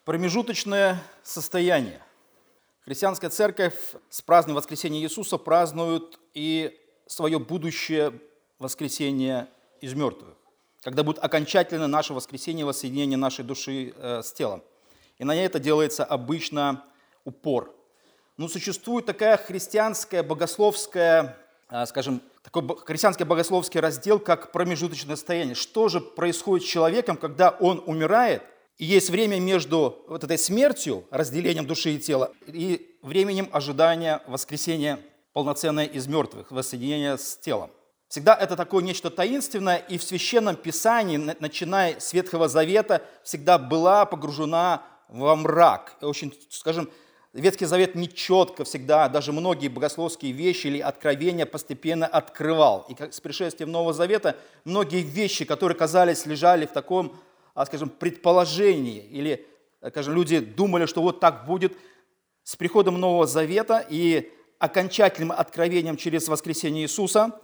Промежуточное состояние. Христианская церковь с празднованием воскресения Иисуса празднует и свое будущее воскресение из мертвых, когда будет окончательно наше воскресение, воссоединение нашей души с телом. И на это делается обычно упор. Но существует такая христианская богословская, такой христианский богословский раздел, как промежуточное состояние. Что же происходит с человеком, когда он умирает, и есть время между вот этой смертью, разделением души и тела, и временем ожидания воскресения полноценное из мертвых, воссоединения с телом. Всегда это такое нечто таинственное, и в Священном Писании, начиная с Ветхого Завета, всегда была погружена во мрак. Ветхий Завет нечетко всегда, даже многие богословские вещи или откровения постепенно открывал. И с пришествием Нового Завета многие вещи, которые, казались, лежали в таком, предположении, или, люди думали, что вот так будет, с приходом Нового Завета и окончательным откровением через воскресение Иисуса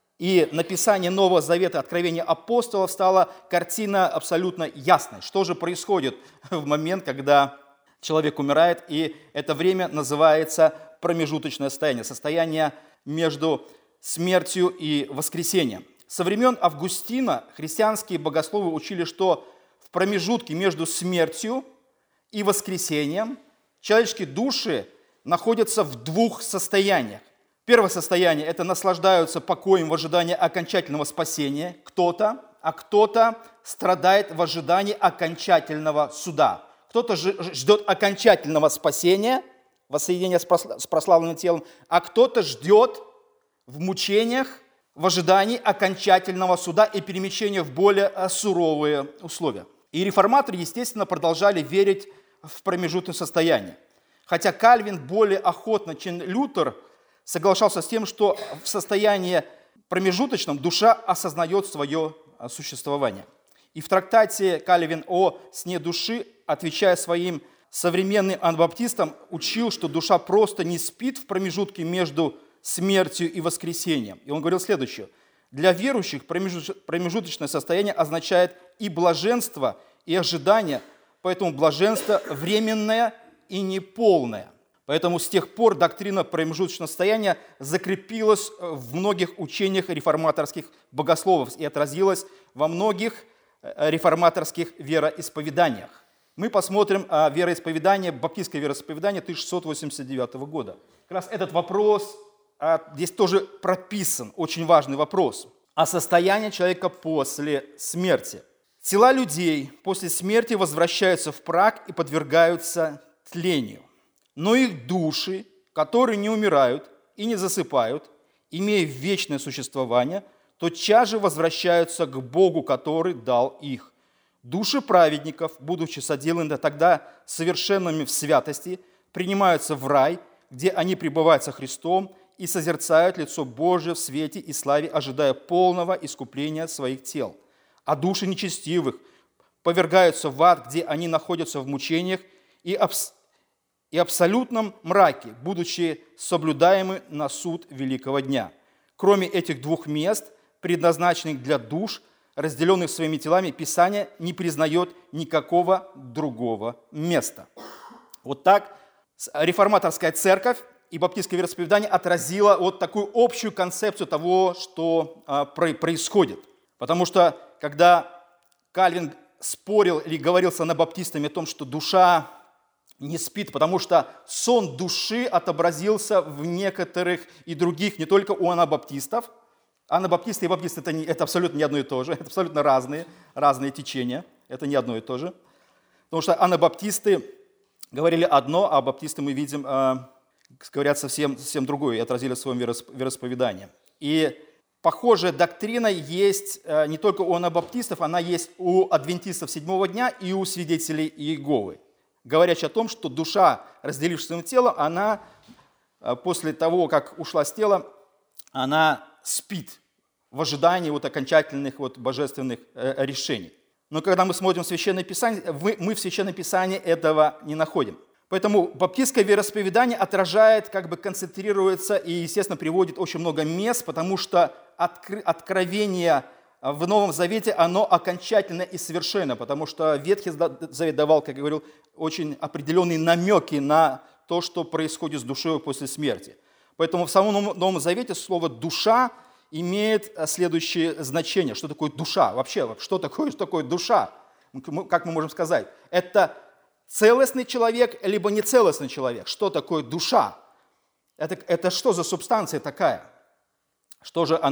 и написание Нового Завета, откровение апостолов, стала картина абсолютно ясной. Что же происходит в момент, когда человек умирает, и это время называется промежуточное состояние, состояние между смертью и воскресением. Со времен Августина христианские богословы учили, что в промежутке между смертью и воскресением человеческие души находятся в двух состояниях. Первое состояние – это наслаждаются покоем в ожидании окончательного спасения кто-то, а кто-то страдает в ожидании окончательного суда. Кто-то ждет окончательного спасения, воссоединения с прославленным телом, а кто-то ждет в мучениях, в ожидании окончательного суда и перемещения в более суровые условия. И реформаторы, естественно, продолжали верить в промежуточное состояние. Хотя Кальвин более охотно, чем Лютер, соглашался с тем, что в состоянии промежуточном душа осознает свое существование. И в трактате Кальвин о сне души, отвечая своим современным анабаптистам, учил, что душа просто не спит в промежутке между смертью и воскресением. И он говорил следующее. Для верующих промежуточное состояние означает и блаженство, и ожидание, поэтому блаженство временное и неполное. Поэтому с тех пор доктрина промежуточного состояния закрепилась в многих учениях реформаторских богословов и отразилась во многих реформаторских вероисповеданиях. Мы посмотрим вероисповедание, баптистское вероисповедание 1689 года. Как раз этот вопрос здесь тоже прописан, очень важный вопрос. О состоянии человека после смерти. Тела людей после смерти возвращаются в прах и подвергаются тлению. Но их души, которые не умирают и не засыпают, имея вечное существование, тотчас же возвращаются к Богу, который дал их. Души праведников, будучи соделаны тогда совершенными в святости, принимаются в рай, где они пребывают со Христом и созерцают лицо Божие в свете и славе, ожидая полного искупления своих тел. А души нечестивых повергаются в ад, где они находятся в мучениях и абсолютном мраке, будучи соблюдаемы на суд великого дня. Кроме этих двух мест, предназначенных для душ, разделенных своими телами, Писание не признает никакого другого места. Вот так реформаторская церковь и баптистское вероисповедание отразило вот такую общую концепцию того, что происходит. Потому что, когда Кальвин спорил или говорил с анабаптистами о том, что душа не спит, потому что сон души отобразился в некоторых и других, не только у анабаптистов. Анабаптисты и баптисты – это абсолютно не одно и то же, это абсолютно разные течения, это не одно и то же. Потому что анабаптисты говорили одно, а баптисты, мы видим, говорят совсем другое и отразили в своем вероисповедании. И похожая доктрина есть не только у анабаптистов, она есть у адвентистов седьмого дня и у свидетелей Иеговы, говорящая о том, что душа, разделившись своим телом, она после того, как ушла с тела, она спит в ожидании окончательных божественных решений. Но когда мы смотрим в Священное Писание, мы в Священном Писании этого не находим. Поэтому баптистское вероисповедание отражает, концентрируется и, естественно, приводит очень много мест, потому что откровение в Новом Завете оно окончательно и совершенно, потому что Ветхий Завет давал, как я говорил, очень определенные намеки на то, что происходит с душой после смерти. Поэтому в самом Новом Завете слово «душа» имеет следующее значение. Что такое душа? Вообще, что такое душа? Как мы можем сказать? Это целостный человек, либо нецелостный человек. Что такое душа? Это что за субстанция такая? Что же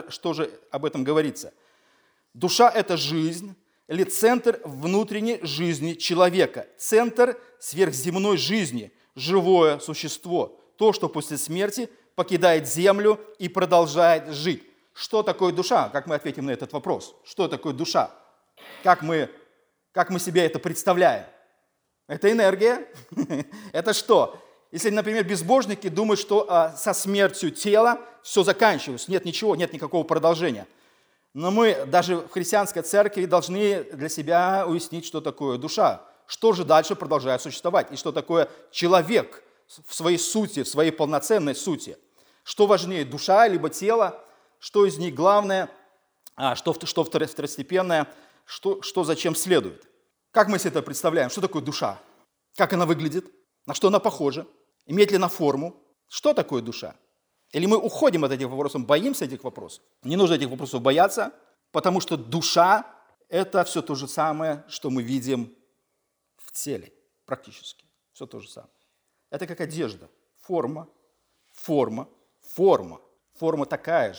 об этом говорится? Душа – это жизнь или центр внутренней жизни человека, центр сверхземной жизни, живое существо, то, что после смерти покидает землю и продолжает жить. Что такое душа? Как мы ответим на этот вопрос? Что такое душа? Как мы себе это представляем? Это энергия? Это что? Если, например, безбожники думают, что со смертью тела все заканчивается, нет ничего, нет никакого продолжения. Но мы даже в христианской церкви должны для себя уяснить, что такое душа. Что же дальше продолжает существовать? И что такое человек в своей сути, в своей полноценной сути? Что важнее, душа либо тело? Что из них главное? Что второстепенное? Что зачем следует? Как мы себе это представляем? Что такое душа? Как она выглядит? На что она похожа? Имеет ли она форму? Что такое душа? Или мы уходим от этих вопросов, боимся этих вопросов? Не нужно этих вопросов бояться, потому что душа – это все то же самое, что мы видим в теле, практически. Все то же самое. Это как одежда. Форма, форма, форма. Форма такая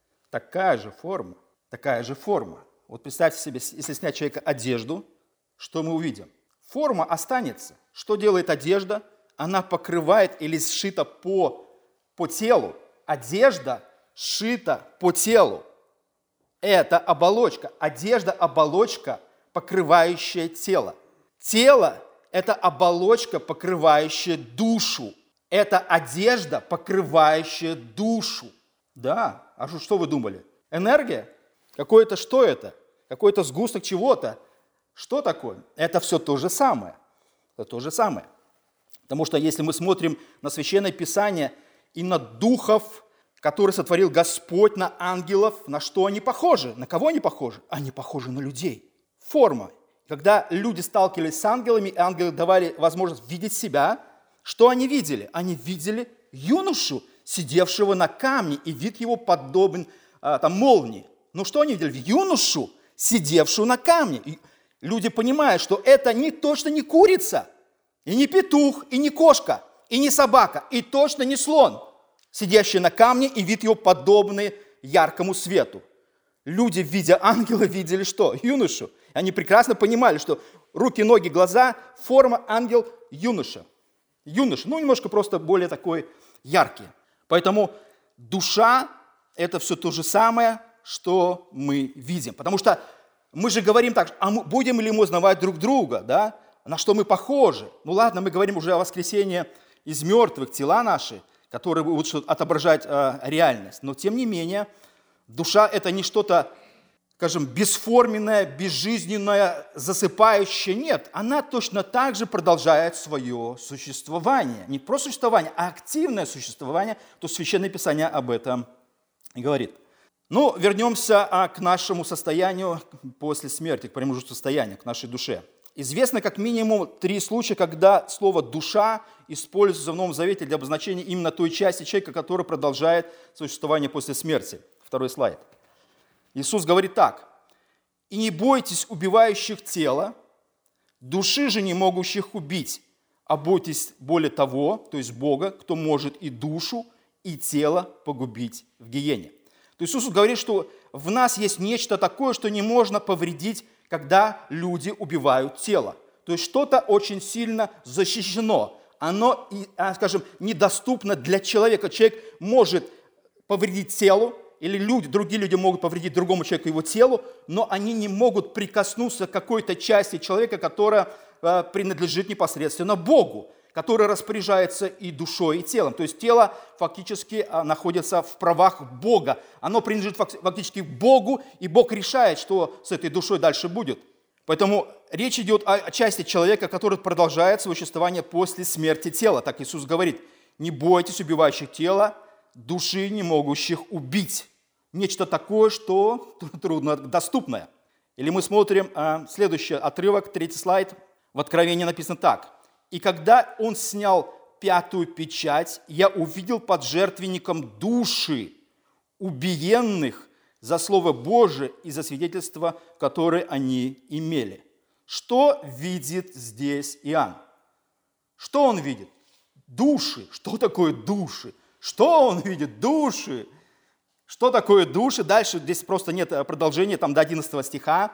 же форма, такая же форма. Вот представьте себе, если снять человека одежду, что мы увидим? Форма останется. Что делает одежда? Она покрывает или сшита по телу. Одежда сшита по телу. Это оболочка. Одежда – оболочка, покрывающая тело. Тело – это оболочка, покрывающая душу. Это одежда, покрывающая душу. Да, а что вы думали? Энергия? Какое-то что это? Какой-то сгусток чего-то. Что такое? Это все то же самое. Это то же самое. Потому что если мы смотрим на Священное Писание и на духов, которые сотворил Господь, на ангелов, на что они похожи? На кого они похожи? Они похожи на людей. Форма. Когда люди сталкивались с ангелами, ангелы давали возможность видеть себя, что они видели? Они видели юношу, сидевшего на камне, и вид его подобен молнии. Но что они видели? Юношу, сидевшую на камне. И люди понимают, что это точно не курица, и не петух, и не кошка, и не собака, и точно не слон, сидящий на камне, и вид его подобный яркому свету. Люди, видя ангела, видели что? Юношу. Они прекрасно понимали, что руки, ноги, глаза, форма, ангел, юноша. Юноша, немножко просто более такой яркий. Поэтому душа – это все то же самое, что мы видим. Потому что мы же говорим так, будем ли мы узнавать друг друга, да? На что мы похожи? Ладно, мы говорим уже о воскресении из мертвых, тела наши, которые будут отображать реальность. Но тем не менее, душа – это не что-то, скажем, бесформенное, безжизненное, засыпающее. Нет, она точно так же продолжает свое существование. Не просто существование, а активное существование. То Священное Писание об этом говорит. Вернемся к нашему состоянию после смерти, к промежуточному состоянию, к нашей душе. Известно как минимум 3 случая, когда слово «душа» используется в Новом Завете для обозначения именно той части человека, которая продолжает существование после смерти. 2 слайд. Иисус говорит так: «И не бойтесь убивающих тело, души же не могущих убить, а бойтесь более того, то есть Бога, кто может и душу, и тело погубить в гиене». То есть Иисус говорит, что в нас есть нечто такое, что не можно повредить, когда люди убивают тело. То есть что-то очень сильно защищено. Оно, скажем, недоступно для человека. Человек может повредить телу, или другие люди могут повредить другому человеку его телу, но они не могут прикоснуться к какой-то части человека, которая принадлежит непосредственно Богу, который распоряжается и душой, и телом. То есть тело фактически находится в правах Бога. Оно принадлежит фактически Богу, и Бог решает, что с этой душой дальше будет. Поэтому речь идет о части человека, который продолжает свое существование после смерти тела. Так Иисус говорит: «Не бойтесь убивающих тело, души не могущих убить». нечто такое, что труднодоступное. Или мы смотрим следующий отрывок, 3 слайд. В Откровении написано так. «И когда он снял 5-ю печать, я увидел под жертвенником души убиенных за Слово Божие и за свидетельство, которое они имели». Что видит здесь Иоанн? Что он видит? Души. Что такое души? Что он видит? Души. Что такое души? Дальше здесь просто нет продолжения, там до 11 стиха.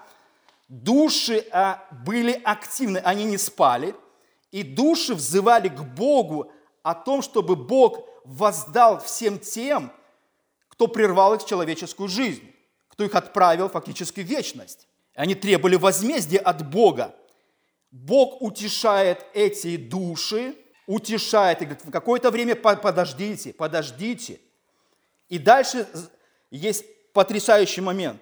Души были активны, они не спали. И души взывали к Богу о том, чтобы Бог воздал всем тем, кто прервал их человеческую жизнь, кто их отправил фактически в вечность. Они требовали возмездия от Бога. Бог утешает эти души, утешает и говорит, в какое-то время подождите. И дальше есть потрясающий момент.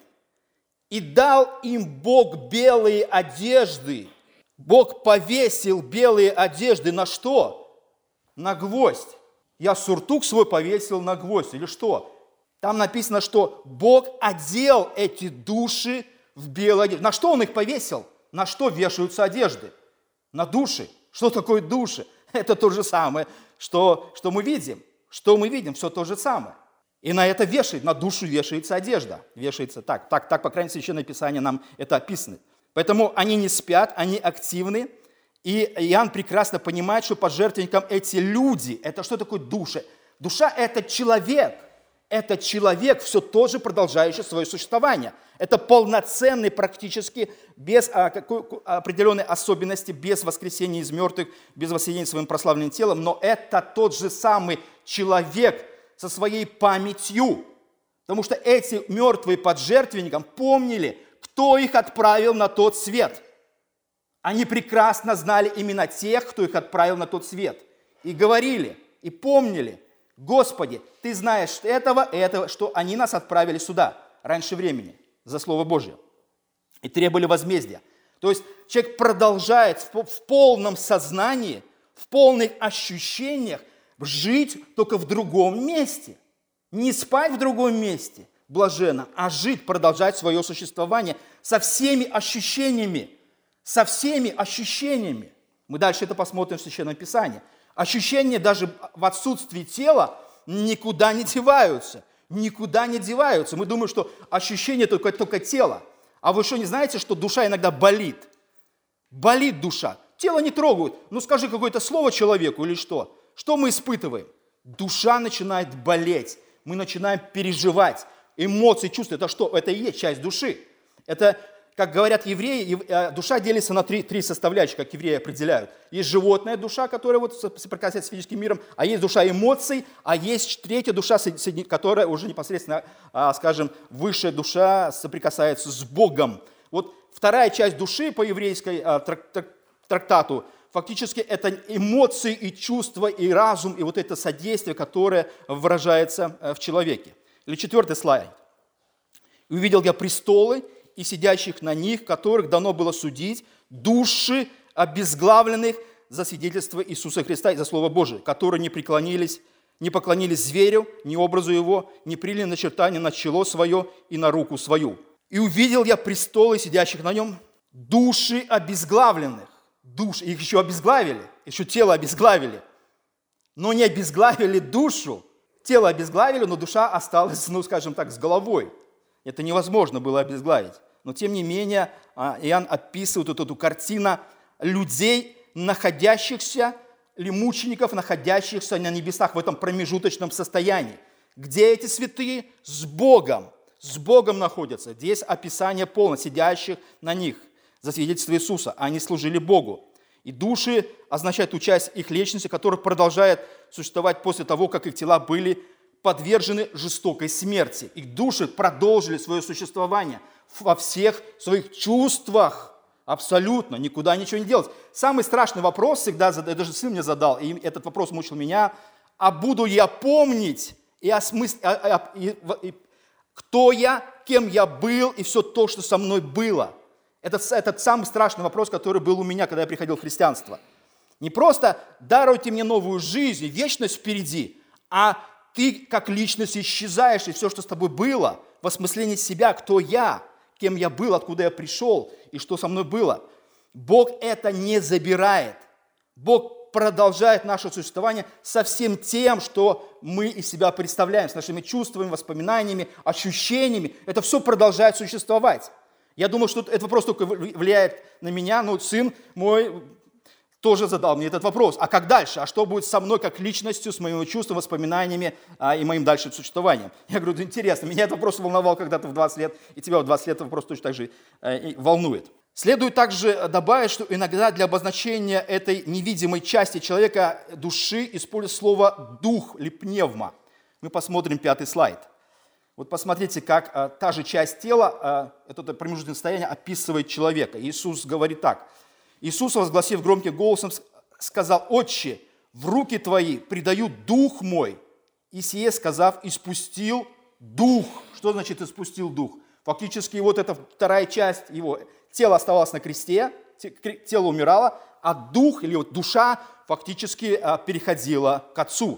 «И дал им Бог белые одежды». Бог повесил белые одежды на что? На гвоздь. Я суртук свой повесил на гвоздь. Или что? Там написано, что Бог одел эти души в белые одежды. На что Он их повесил? На что вешаются одежды? На души. Что такое души? Это то же самое, что мы видим. Что мы видим? Все то же самое. И на это на душу вешается одежда. Вешается так, по крайней мере, Священное Писание нам это описано. Поэтому они не спят, они активны. И Иоанн прекрасно понимает, что под жертвенником эти люди, это что такое душа? Душа – это человек. Это человек, все тоже продолжающий свое существование. Это полноценный практически, без какой определенной особенности, без воскресения из мертвых, без воссоединения своим прославленным телом. Но это тот же самый человек со своей памятью. Потому что эти мертвые под жертвенником помнили, кто их отправил на тот свет. Они прекрасно знали именно тех, кто их отправил на тот свет. И говорили, и помнили, Господи, Ты знаешь этого, что они нас отправили сюда раньше времени за Слово Божие. И требовали возмездия. То есть человек продолжает в полном сознании, в полных ощущениях жить только в другом месте. Не спать в другом месте, блаженно, а жить, продолжать свое существование со всеми ощущениями. Со всеми ощущениями. Мы дальше это посмотрим в Священном Писании. Ощущения даже в отсутствии тела никуда не деваются. Никуда не деваются. Мы думаем, что ощущение только тело. А вы что, не знаете, что душа иногда болит? Болит душа. Тело не трогают. Ну скажи какое-то слово человеку или что? Что мы испытываем? Душа начинает болеть. Мы начинаем переживать. Эмоции, чувства. Это что? Это и есть часть души. Это, как говорят евреи, душа делится на три составляющих, как евреи определяют. Есть животная душа, которая соприкасается с физическим миром, а есть душа эмоций, а есть третья душа, которая уже непосредственно, скажем, высшая душа соприкасается с Богом. Вот вторая часть души по еврейской трактату, фактически это эмоции и чувства, и разум, и вот это содействие, которое выражается в человеке. Или 4 слайд. «И увидел я престолы, и сидящих на них, которых дано было судить, души обезглавленных за свидетельство Иисуса Христа и за Слово Божие, которые не поклонились зверю, ни образу его, не приняли начертание на чело свое и на руку свою. И увидел я престолы, сидящих на нем, души обезглавленных». Души, их еще обезглавили, еще тело обезглавили, но не обезглавили душу. Тело обезглавили, но душа осталась, скажем так, с головой. Это невозможно было обезглавить. Но, тем не менее, Иоанн описывает вот эту картину людей, находящихся, или мучеников, находящихся на небесах в этом промежуточном состоянии. Где эти святые? С Богом находятся. Здесь описание полное, сидящих на них за свидетельство Иисуса. Они служили Богу. И души означают ту часть их личности, которая продолжает существовать после того, как их тела были подвержены жестокой смерти. Их души продолжили свое существование во всех своих чувствах. Абсолютно, никуда ничего не делать. Самый страшный вопрос всегда, даже сын мне задал, и этот вопрос мучил меня, а буду я помнить, кто я, кем я был, и все то, что со мной было. Это самый страшный вопрос, который был у меня, когда я приходил в христианство. Не просто даруйте мне новую жизнь, вечность впереди, а ты как личность исчезаешь, и все, что с тобой было, в осмыслении себя, кто я, кем я был, откуда я пришел и что со мной было. Бог это не забирает. Бог продолжает наше существование со всем тем, что мы из себя представляем, с нашими чувствами, воспоминаниями, ощущениями. Это все продолжает существовать. Я думаю, что этот вопрос только влияет на меня, но сын мой тоже задал мне этот вопрос. А как дальше? А что будет со мной как личностью, с моими чувствами, воспоминаниями и моим дальшим существованием? Я говорю, это интересно. Меня этот вопрос волновал когда-то в 20 лет, и тебя в 20 лет этот вопрос точно так же волнует. Следует также добавить, что иногда для обозначения этой невидимой части человека, души, используют слово «дух» или «пневма». Мы посмотрим 5-й слайд. Вот посмотрите, как та же часть тела, это промежуточное состояние, описывает человека. Иисус говорит так. Иисус, возгласив громким голосом, сказал: «Отче, в руки твои предаю дух мой». И сие сказав, испустил дух. Что значит испустил дух? Фактически вот эта вторая часть его. Тело оставалось на кресте, тело умирало, а дух или вот душа фактически переходила к Отцу.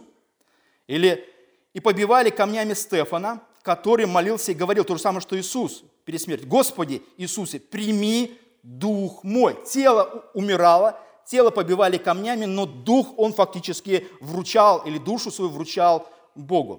Или «И побивали камнями Стефана, который молился и говорил то же самое, что Иисус перед смертью: Господи Иисусе, прими дух мой». Тело умирало, тело побивали камнями, но дух он фактически вручал, или душу свою вручал Богу.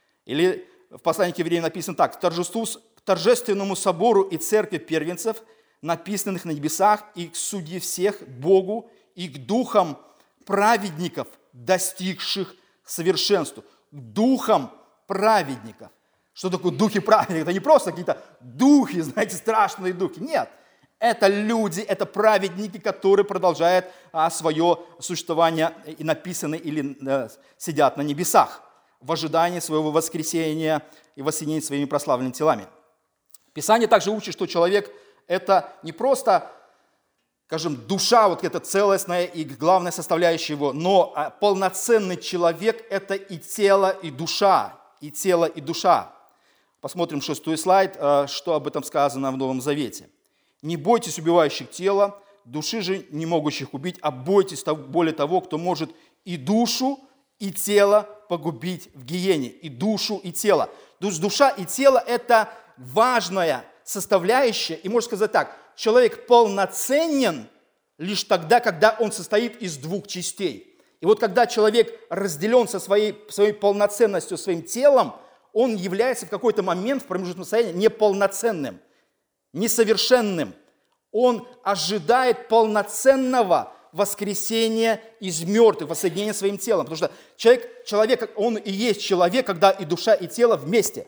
Или в послании к евреям написано так: «К торжественному собору и церкви первенцев, написанных на небесах, и к судье всех Богу, и к духам праведников, достигших совершенству». К духам праведников. Что такое духи праведников? Это не просто какие-то духи, знаете, страшные духи. Нет. Это люди, это праведники, которые продолжают свое существование и написаны или сидят на небесах в ожидании своего воскресения и воссоединения своими прославленными телами. Писание также учит, что человек – это не просто, скажем, душа, вот эта целостная и главная составляющая его, но полноценный человек – это и тело, и душа, и тело, и душа. Посмотрим 6-й слайд, что об этом сказано в Новом Завете. «Не бойтесь убивающих тело, души же не могущих убить, а бойтесь более того, кто может и душу, и тело погубить в гиене». И душу, и тело. Душа и тело – это важная составляющая. И можно сказать так: человек полноценен лишь тогда, когда он состоит из двух частей. И вот когда человек разделен со своей полноценностью, своим телом, он является в какой-то момент в промежуточном состоянии неполноценным, несовершенным. Он ожидает полноценного воскресения из мертвых, воссоединения своим телом. Потому что человек, он и есть человек, когда и душа, и тело вместе.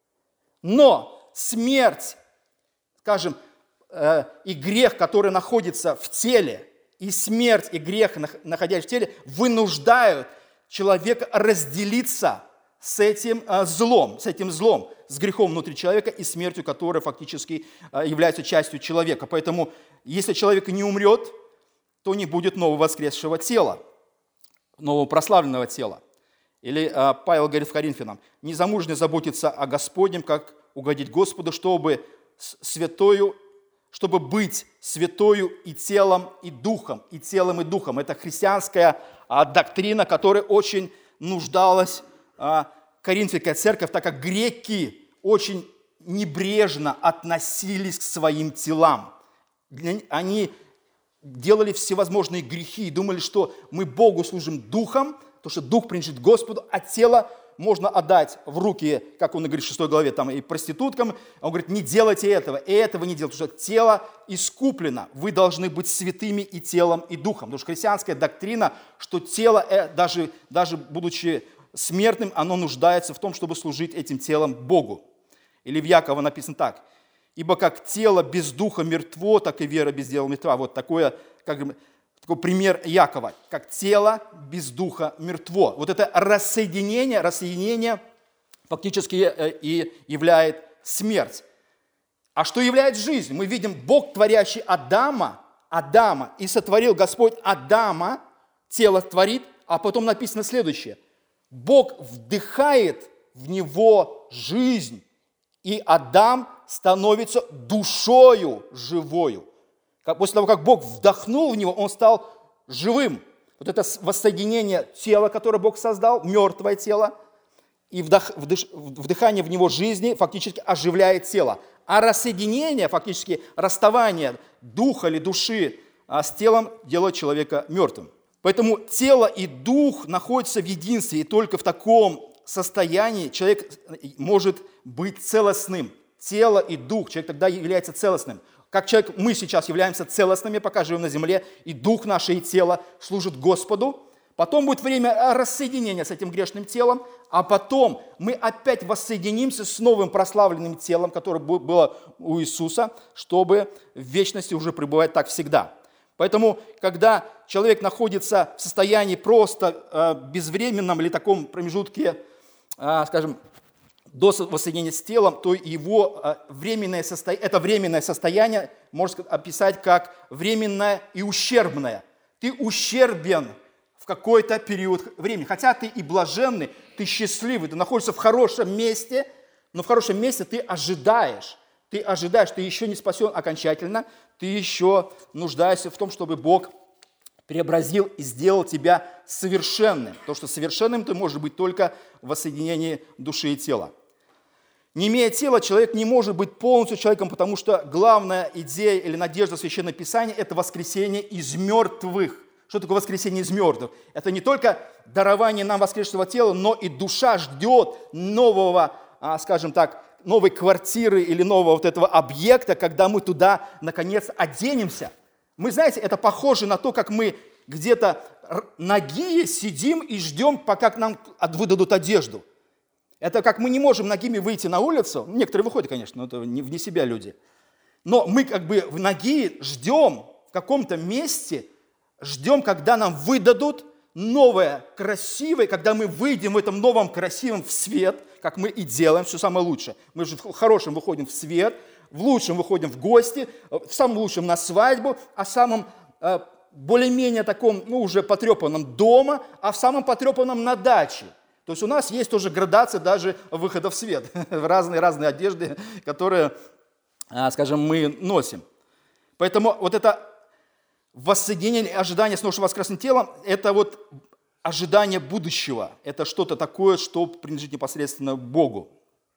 Но смерть, скажем, и грех, который находится в теле, и смерть, и грех, находящийся в теле, вынуждают человека разделиться с этим злом, с грехом внутри человека и смертью, которая фактически является частью человека. Поэтому, если человек не умрет, то не будет нового воскресшего тела, нового прославленного тела. Или Павел говорит в Коринфянам: «Незамужне заботиться о Господнем, как угодить Господу, чтобы быть святою и телом, и духом, и телом, и духом». Это христианская доктрина, которая очень нуждалась Коринфянская церковь, так как греки очень небрежно относились к своим телам. Они делали всевозможные грехи и думали, что мы Богу служим духом, потому что дух принадлежит Господу, а тело можно отдать в руки, как он говорит в 6 главе, там, и проституткам. Он говорит: не делайте этого, и этого не делайте, потому что тело искуплено. Вы должны быть святыми и телом, и духом. Потому что христианская доктрина, что тело, даже будучи смертным, оно нуждается в том, чтобы служить этим телом Богу. Или в Якова написано так: «Ибо как тело без духа мертво, так и вера без дела мертва». Вот такой пример Якова. Как тело без духа мертво. Вот это рассоединение фактически и являет смерть. А что является жизнь? Мы видим, Бог, творящий Адама, и сотворил Господь Адама, тело творит, а потом написано следующее: Бог вдыхает в него жизнь, и Адам становится душою живою. После того, как Бог вдохнул в него, он стал живым. Вот это воссоединение тела, которое Бог создал, мертвое тело, и вдыхание в него жизни фактически оживляет тело. А рассоединение, фактически расставание духа или души с телом делает человека мертвым. Поэтому тело и дух находятся в единстве, и только в таком состоянии человек может быть целостным. Тело и дух, человек тогда является целостным. Как человек, мы сейчас являемся целостными, пока живем на земле, и дух наше, и тело служит Господу. Потом будет время рассоединения с этим грешным телом, а потом мы опять воссоединимся с новым прославленным телом, которое было у Иисуса, чтобы в вечности уже пребывать так всегда. Поэтому, когда человек находится в состоянии просто безвременном или таком промежутке, скажем, до воссоединения с телом, то его временное состояние можно описать как временное и ущербное. Ты ущербен в какой-то период времени. Хотя ты и блаженный, ты счастливый, ты находишься в хорошем месте, но в хорошем месте ты ожидаешь, ты еще не спасен окончательно, ты еще нуждаешься в том, чтобы Бог преобразил и сделал тебя совершенным. Потому что совершенным ты можешь быть только в воссоединении души и тела. Не имея тела, человек не может быть полностью человеком, потому что главная идея или надежда Священного Писания – это воскресение из мертвых. Что такое воскресение из мертвых? Это не только дарование нам воскресшего тела, но и душа ждет нового, скажем так, новой квартиры или нового вот этого объекта, когда мы туда, наконец, оденемся. Мы, знаете, это похоже на то, как мы где-то нагие сидим и ждем, пока нам выдадут одежду. Это как мы не можем нагими выйти на улицу. Некоторые выходят, конечно, но это вне себя люди. Но мы как бы в ноги ждем в каком-то месте, ждем, когда нам выдадут новое, красивое, когда мы выйдем в этом новом красивом в свет, как мы и делаем все самое лучшее. Мы же в хорошем выходим в свет, в лучшем выходим в гости, в самом лучшем на свадьбу, а в самом более-менее таком, уже потрепанном дома, а в самом потрепанном на даче. То есть у нас есть тоже градация даже выхода в свет, разные одежды, которые, скажем, мы носим. Поэтому вот это воссоединение, ожидание с новым воскресным телом, это вот ожидание будущего. Это что-то такое, что принадлежит непосредственно Богу.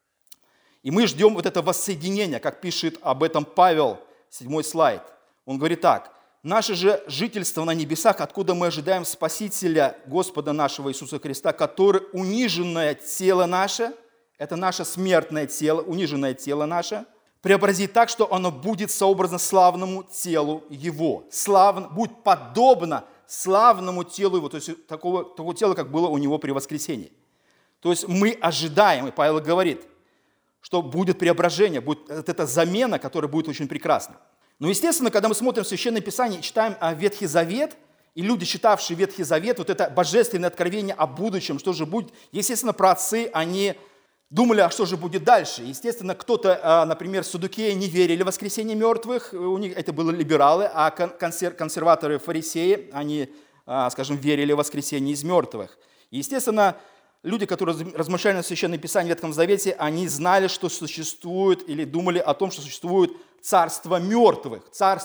И мы ждем вот это воссоединение, как пишет об этом Павел, 7 слайд. Он говорит так. «Наше же жительство на небесах, откуда мы ожидаем Спасителя Господа нашего Иисуса Христа, который униженное тело наше, это наше смертное тело, униженное тело наше, преобразит так, что оно будет сообразно славному телу Его». Будет подобно славному телу Его, то есть такого тела, как было у Него при воскресении. То есть мы ожидаем, и Павел говорит, что будет преображение, будет вот эта замена, которая будет очень прекрасна. Но, естественно, когда мы смотрим Священное Писание и читаем Ветхий Завет, и люди, читавшие Ветхий Завет, вот это божественное откровение о будущем, что же будет, естественно, праотцы, они думали, а что же будет дальше. Естественно, кто-то, например, саддукеи не верили в воскресение мертвых, у них это были либералы, а консерваторы, фарисеи, они, скажем, верили в воскресение из мертвых. И, естественно, люди, которые размышляли на Священное Писание в Ветхом Завете, они знали, что существует, или думали о том, что существует царство мертвых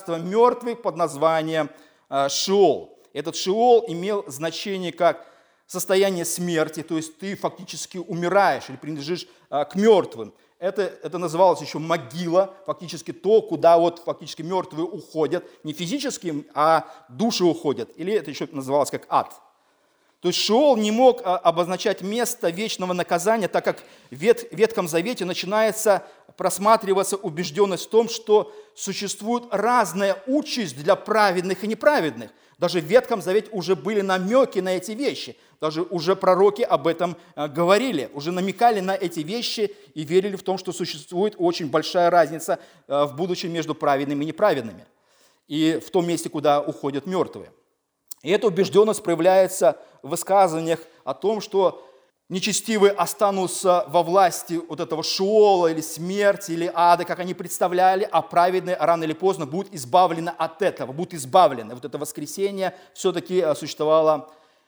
под названием Шиол. Этот Шиол имел значение как состояние смерти, то есть ты фактически умираешь или принадлежишь к мертвым. Это называлось еще могила, фактически то, куда вот фактически мертвые уходят, не физически, а души уходят. Или это еще называлось как ад. То есть Шиол не мог обозначать место вечного наказания, так как в Ветхом Завете начинается просматриваться убежденность в том, что существует разная участь для праведных и неправедных. Даже в Ветхом Завете уже были намеки на эти вещи. Даже уже пророки об этом говорили, уже намекали на эти вещи и верили в том, что существует очень большая разница в будущем между праведными и неправедными. И в том месте, куда уходят мертвые. И эта убежденность проявляется в высказываниях о том, что нечестивые останутся во власти вот этого Шиола или смерти, или ада, как они представляли, а праведные рано или поздно будут избавлены от этого, будут избавлены. Вот это воскресение все-таки существовало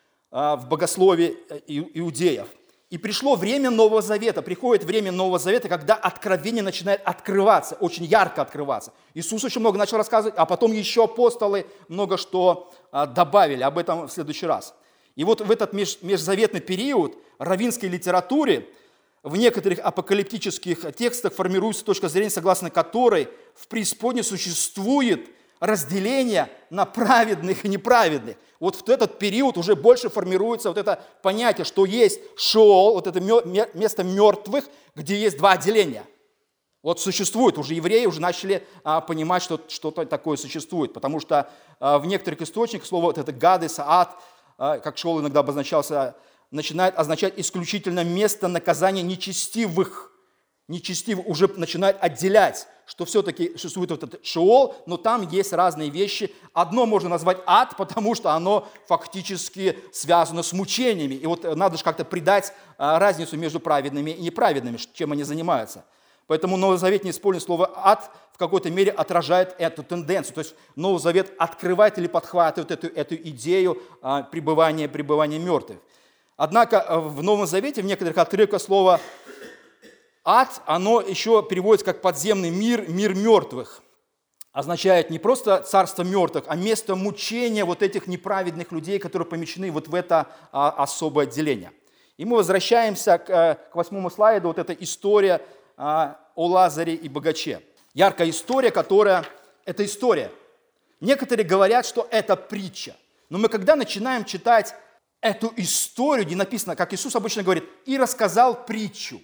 в богословии иудеев. И пришло время Нового Завета, приходит время Нового Завета, когда откровение начинает открываться, очень ярко открываться. Иисус очень много начал рассказывать, а потом еще апостолы много что добавили, об этом в следующий раз. И вот в этот межзаветный период в раввинской литературе в некоторых апокалиптических текстах формируется точка зрения, согласно которой в преисподней существует разделение на праведных и неправедных. Вот в этот период уже больше формируется вот это понятие, что есть Шеол, вот это место мертвых, где есть два отделения. Вот существует, уже евреи уже начали понимать, что что-то такое существует, потому что в некоторых источниках слово вот это гадес, ад, как Шеол иногда обозначался, начинает означать исключительно место наказания нечестивых. Нечестивых уже начинает отделять, что все-таки существует вот этот Шеол, но там есть разные вещи. Одно можно назвать ад, потому что оно фактически связано с мучениями. И вот надо же как-то придать разницу между праведными и неправедными, чем они занимаются. Поэтому Новый Завет не использует слово «ад», в какой-то мере отражает эту тенденцию. То есть Новый Завет открывает или подхватывает эту идею пребывания мертвых. Однако в Новом Завете в некоторых отрывках слово «ад», оно еще переводится как подземный мир, мир мертвых. Означает не просто царство мертвых, а место мучения вот этих неправедных людей, которые помещены вот в это особое отделение. И мы возвращаемся к 8 слайду, вот эта история о Лазаре и богаче. Яркая история, это история. Некоторые говорят, что это притча. Но мы когда начинаем читать эту историю, где написано, как Иисус обычно говорит, и рассказал притчу.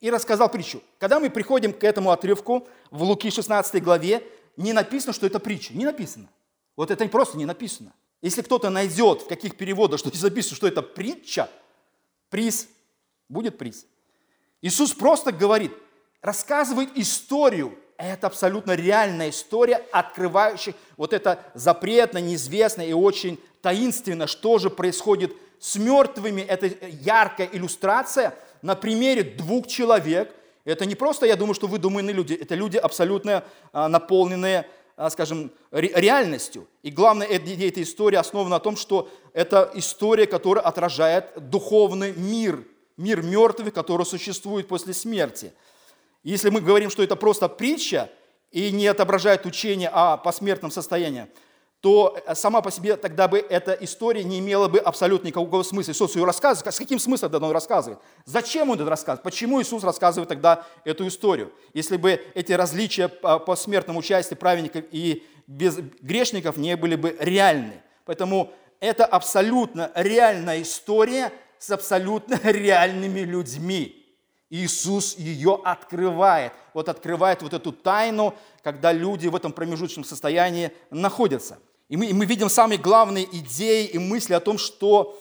Когда мы приходим к этому отрывку в Луки 16 главе, не написано, что это притча. Не написано. Вот это просто не написано. Если кто-то найдет в каких переводах, что записано, что это притча, приз, будет приз. Иисус просто говорит, рассказывает историю. Это абсолютно реальная история, открывающая вот это запретно, неизвестно и очень таинственно, что же происходит с мертвыми. Это яркая иллюстрация на примере двух человек. Это не просто, я думаю, что выдуманные люди, это люди абсолютно наполненные, скажем, реальностью. И главная идея этой истории основана на том, что это история, которая отражает духовный мир, мир мертвых, который существует после смерти. Если мы говорим, что это просто притча и не отображает учение о посмертном состоянии, то сама по себе тогда бы эта история не имела бы абсолютно никакого смысла. Иисус ее рассказывает. С каким смыслом он рассказывает? Зачем он это рассказывает? Почему Иисус рассказывает тогда эту историю? Если бы эти различия по смертному участию праведников и грешников не были бы реальны. Поэтому это абсолютно реальная история с абсолютно реальными людьми. Иисус ее открывает. Открывает вот эту тайну, когда люди в этом промежуточном состоянии находятся. И мы видим самые главные идеи и мысли о том, что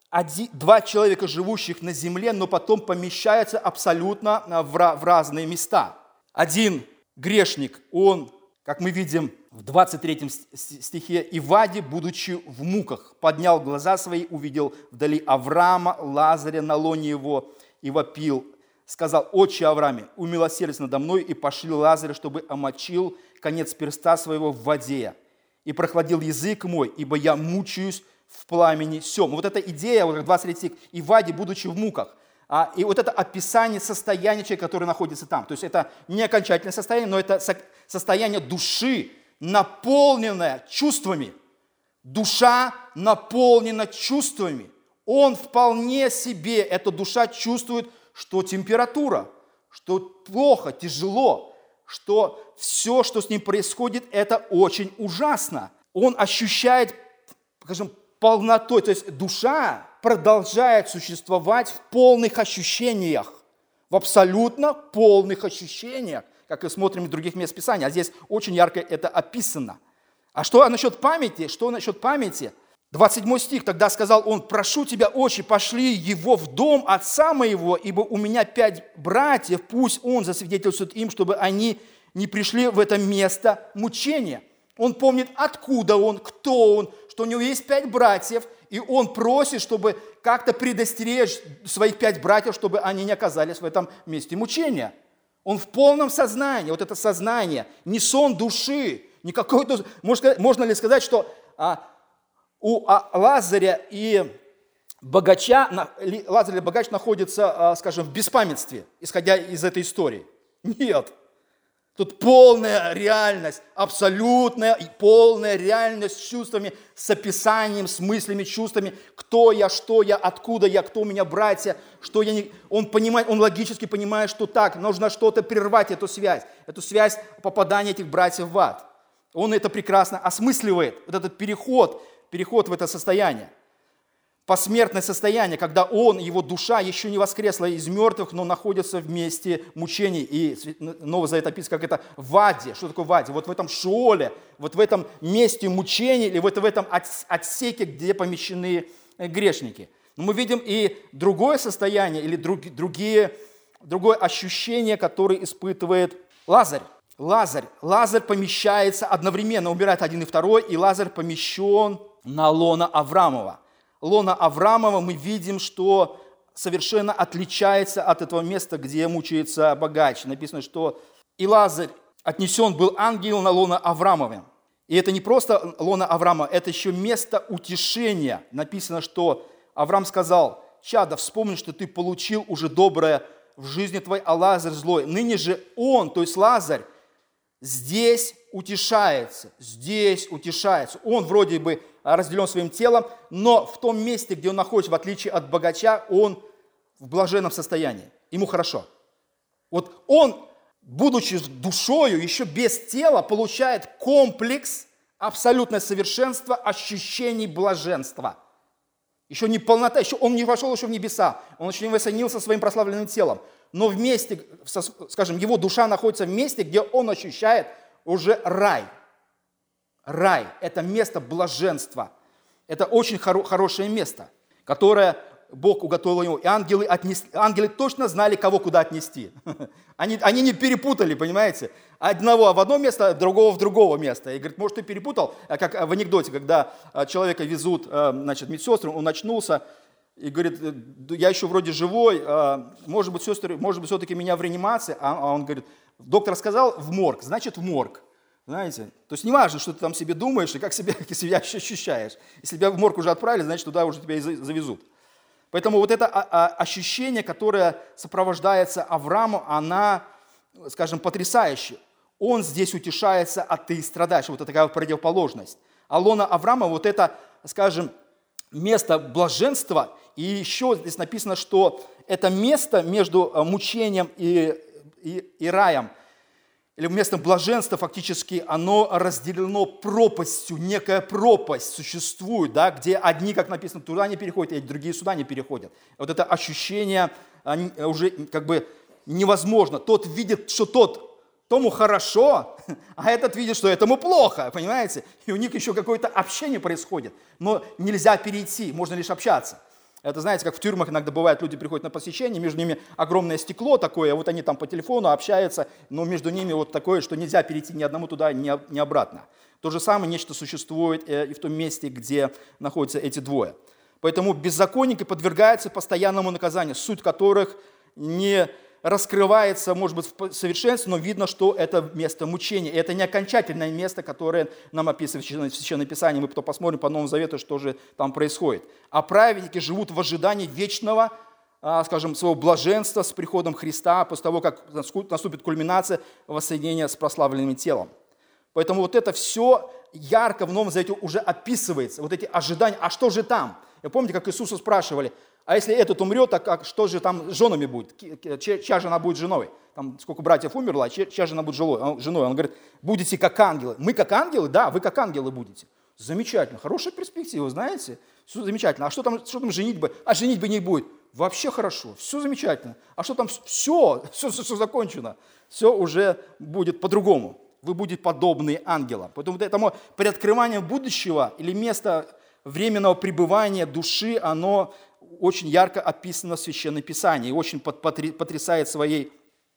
два человека, живущих на земле, но потом помещаются абсолютно в разные места. Один грешник, он, как мы видим в 23 стихе, «И в аде, будучи в муках, поднял глаза свои, увидел вдали Авраама, Лазаря на лоне его, и вопил, сказал: Отче Аврааме, умилосердься надо мной, и пошли Лазаря, чтобы омочил конец перста своего в воде, и прохладил язык мой, ибо я мучаюсь в пламени сем». Вот эта идея, 23 стих, «И в аде, будучи в муках». И вот это описание состояния человека, который находится там. То есть это не окончательное состояние, но это состояние души, наполненное чувствами. Душа наполнена чувствами. Он вполне себе, эта душа чувствует, что температура, что плохо, тяжело, что все, что с ним происходит, это очень ужасно. Он ощущает, скажем, полнотой, то есть душа продолжает существовать в полных ощущениях, в абсолютно полных ощущениях, как и смотрим в других местах Писания. А здесь очень ярко это описано. А что насчет памяти? 27 стих, тогда сказал он: прошу тебя, отче, пошли его в дом отца моего, ибо у меня 5 братьев, пусть он засвидетельствует им, чтобы они не пришли в это место мучения. Он помнит, откуда он, кто он, что у него есть 5 братьев, и он просит, чтобы как-то предостеречь своих 5 братьев, чтобы они не оказались в этом месте мучения. Он в полном сознании, вот это сознание, не сон души, никакой. Можно ли сказать, что у Лазаря и богача, Лазарь и богач находятся, скажем, в беспамятстве, исходя из этой истории? Нет. Тут полная реальность, абсолютная и полная реальность с чувствами, с описанием, с мыслями, чувствами, кто я, что я, откуда я, кто у меня братья, что я не... Он понимает, он логически понимает, что так, нужно что-то прервать эту связь попадания этих братьев в ад. Он это прекрасно осмысливает, вот этот переход в это состояние. Посмертное состояние, когда его душа еще не воскресла из мертвых, но находится в месте мучений. И Новый Завет описывает, как это в аде. Что такое в аде? Вот в этом шеоле, вот в этом месте мучений, или вот в этом отсеке, где помещены грешники. Но мы видим и другое состояние, или другое ощущение, которое испытывает Лазарь. Лазарь помещается одновременно, умирает один и второй, и Лазарь помещен на лоно Авраамова. Лона Авраамова мы видим, что совершенно отличается от этого места, где мучается богач. Написано, что и Лазарь отнесен был ангел на лоно Авраамова. И это не просто лоно Авраама, это еще место утешения. Написано, что Авраам сказал: «Чадо, вспомни, что ты получил уже доброе в жизни твоей, а Лазарь злой. Ныне же он, то есть Лазарь, здесь утешается. Он вроде бы разделен своим телом, но в том месте, где он находится, в отличие от богача, он в блаженном состоянии. Ему хорошо. Вот он, будучи душою, еще без тела, получает комплекс, абсолютное совершенство, ощущений блаженства. Еще не полнота, еще он не вошел еще в небеса, он еще не воссоединился со своим прославленным телом. Но в месте, скажем, его душа находится в месте, где он ощущает уже рай. Рай – это место блаженства. Это очень хорошее место, которое Бог уготовил ему. И ангелы точно знали, кого куда отнести. Они не перепутали, понимаете? Одного в одно место, другого в другое место. И говорит, может, ты перепутал, как в анекдоте, когда человека везут, медсестры, он очнулся и говорит, я еще вроде живой, может быть, все-таки меня в реанимации. А он говорит, доктор сказал в морг, значит, в морг. Знаете? То есть не важно, что ты там себе думаешь и как себя ощущаешь. Если тебя в морг уже отправили, значит, туда уже тебя и завезут. Поэтому вот это ощущение, которое сопровождается Авраамом, она, скажем, потрясающее. Он здесь утешается, а ты страдаешь. Вот это такая противоположность. А лона Авраама, вот это, скажем, место блаженства. И еще здесь написано, что это место между мучением и раем, или местом блаженства фактически, оно разделено пропастью, некая пропасть существует, да, где одни, как написано, туда не переходят, а другие сюда не переходят. Вот это ощущение уже как бы невозможно. Тот видит, что тому хорошо, а этот видит, что этому плохо, понимаете? И у них еще какое-то общение происходит, но нельзя перейти, можно лишь общаться. Это, знаете, как в тюрьмах иногда бывает, люди приходят на посещение, между ними огромное стекло такое, вот они там по телефону общаются, но между ними вот такое, что нельзя перейти ни одному туда, ни обратно. То же самое нечто существует и в том месте, где находятся эти двое. Поэтому беззаконники подвергаются постоянному наказанию, суть которых не раскрывается, может быть, в совершенстве, но видно, что это место мучения. И это не окончательное место, которое нам описывает в Священном Писании. Мы потом посмотрим по Новому Завету, что же там происходит. А праведники живут в ожидании вечного, скажем, своего блаженства с приходом Христа, после того, как наступит кульминация воссоединения с прославленным телом. Поэтому вот это все ярко в Новом Завете уже описывается, вот эти ожидания. А что же там? Вы помните, как Иисуса спрашивали, а если этот умрет, так что же там с женами будет? Чья жена будет женой? Там сколько братьев умерло, а чья жена будет женой? Он говорит, будете как ангелы. Мы как ангелы? Да, вы как ангелы будете. Замечательно, хорошая перспектива, знаете? Все замечательно. А что там женитьбы? А женитьбы не будет. Вообще хорошо, все замечательно. А что там? Все закончено. Все уже будет по-другому. Вы будете подобны ангелам. Поэтому вот этому приоткрывание будущего или место временного пребывания души, оно очень ярко описано в Священном Писании и очень потрясает своей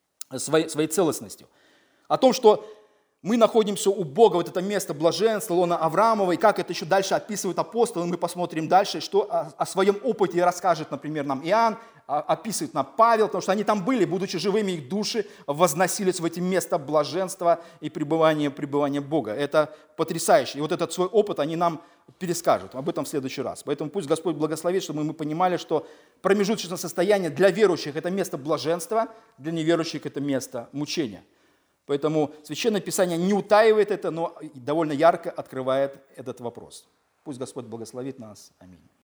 целостностью. О том, что мы находимся у Бога, вот это место блаженства, лона Авраамова, и как это еще дальше описывают апостолы, мы посмотрим дальше, что о своем опыте расскажет, например, нам Иоанн, описывает нам Павел, потому что они там были, будучи живыми, их души возносились в эти места блаженства и пребывания Бога. Это потрясающе. И вот этот свой опыт они нам перескажут. Об этом в следующий раз. Поэтому пусть Господь благословит, чтобы мы понимали, что промежуточное состояние для верующих – это место блаженства, для неверующих – это место мучения. Поэтому Священное Писание не утаивает это, но довольно ярко открывает этот вопрос. Пусть Господь благословит нас. Аминь.